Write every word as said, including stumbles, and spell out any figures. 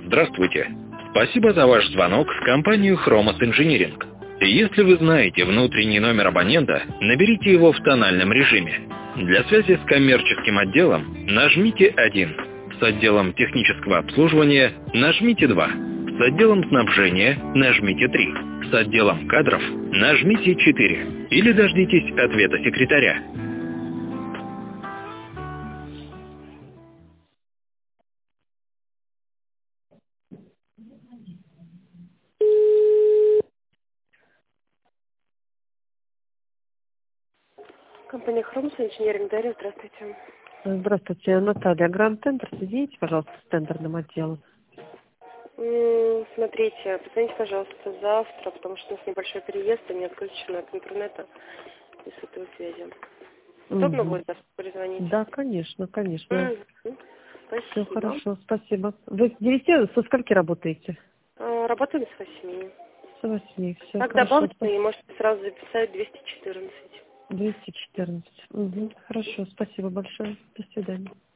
Здравствуйте. Спасибо за ваш звонок в компанию Chromos Engineering. Если вы знаете внутренний номер абонента, наберите его в тональном режиме. Для связи с коммерческим отделом нажмите один. С отделом технического обслуживания нажмите два. С отделом снабжения нажмите три. С отделом кадров нажмите четыре. Или дождитесь ответа секретаря. Компания Chromos Engineering, Дарья, здравствуйте. Здравствуйте, Наталья. Гранд Тендер, соедините, пожалуйста, с тендерным отделом. М, Смотрите, позвоните, пожалуйста, завтра, потому что у нас небольшой переезд, и мне отключено от интернета и сотовой связи. Удобно Угу. будет завтра перезвонить? Да, конечно, конечно. Мгм. Спасибо. Все хорошо, спасибо. Вы с девяти, со скольки работаете? А, Работаем с восьми. С восьми, все Как хорошо. добавочный, можете сразу записать двести четырнадцать. двести четырнадцать. Угу. Хорошо, спасибо большое. До свидания.